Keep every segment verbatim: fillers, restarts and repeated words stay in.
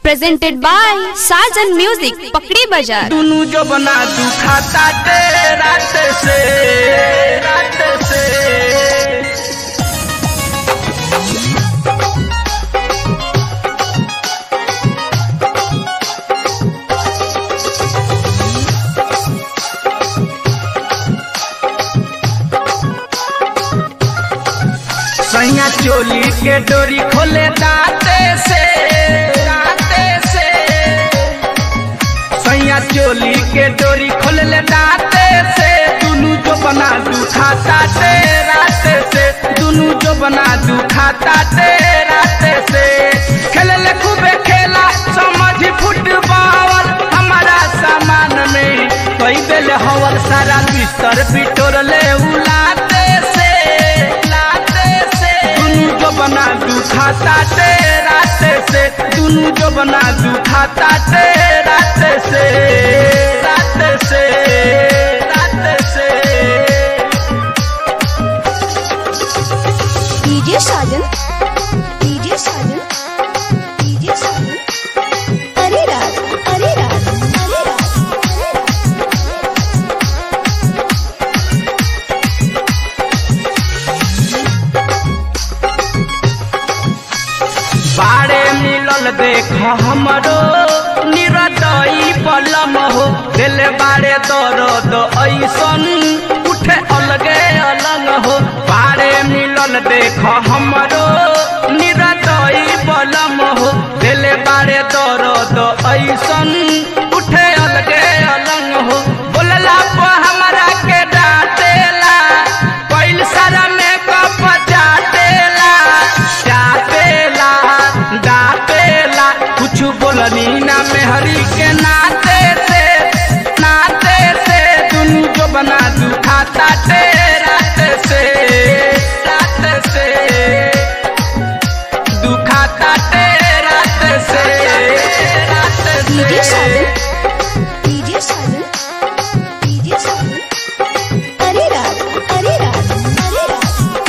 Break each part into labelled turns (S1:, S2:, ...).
S1: presented by Sajan Music, पकड़ी बाजार।
S2: दुनू जो बना दुखाता ते रात से रात से सैया चोली के डोरी खोले दाते से दाते से सैया चोली के डोरी खोले दाते से दुनू जो बना दुखाता ते राते से दुनू जो बना दुखाता ते राते से खेले खूबे खेला समझ फुटबॉल हमारा सामान में कई बेल हवल सारा बिस्तर बिटोर ले उलाते से बना दुखाता ते राते से दुनू जो बना दुखाता ते राते से राते से राते से
S3: DJ Sajan DJ Sajan DJ Sajan अरे रात अरे रात अरे रात
S2: बाड़े मिलल देख हमरो निरदई पलम हो दिल बाड़े दर्द ऐसन उठे अलगे अलग हो बाड़े मिलल देख हमरो निरदई पलम हो दिल बाड़े दर्द ऐसन उठे अलगे अलग हो बोलला पर हमरा के डांटेला पहिल सारा में कप चाटेला चाटेला डाटेला कुछ बोलनी ना मेहरी के नाते से नाते से दुनू जो बना दुखाता ते राते से राते से दुखाता ते राते से राते
S3: डीजे
S2: से
S3: साजन डीजे साजन डीजे साजन अरे रात अरे रात अरे रात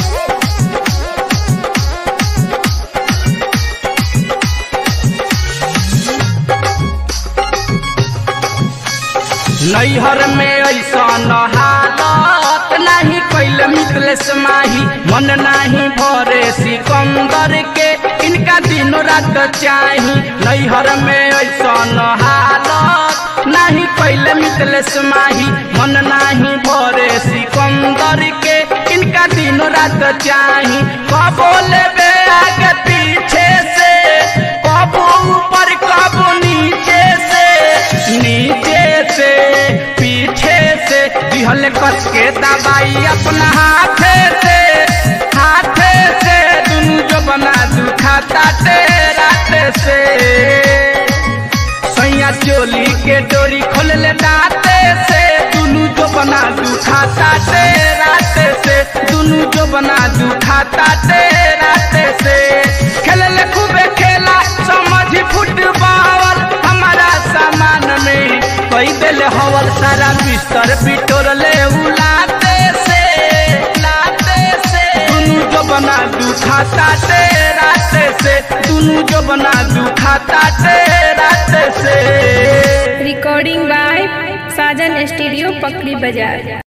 S2: नैहर में ऐसा हालत नहीं कैल मिथलेश माही मन नहीं भरे सिकंदर के इनका दिनों रात चाही नैहर में ऐसा हालत नहीं कैल मिथलेश माही मन नहीं भरे सिकंदर के इनका दिनों रात चाही कबो लेबे आगे पीछे से कबो ऊपर कबो नीचे से नीचे से पीछे से दिहल कस के दबाई अपना हाथे से हाथे से दुनू जो बना दुखाता ते राते से सैया चोली के डोरी खोल ले दाते से दुनू जो बना दुखाता ते राते से दुनू जो बना दुखाता ते राते से खेले खूबे खेला समझ फुटबॉल हमारा सामान में कई बेल हवल सारा बिस्तर बिटोर ले उलाते से लाते से दुनू जो बना दुखाता ते राते से दुनू जो बना दुखाता ते राते से
S1: Recording by Sajan Studio, पकड़ी बाजार।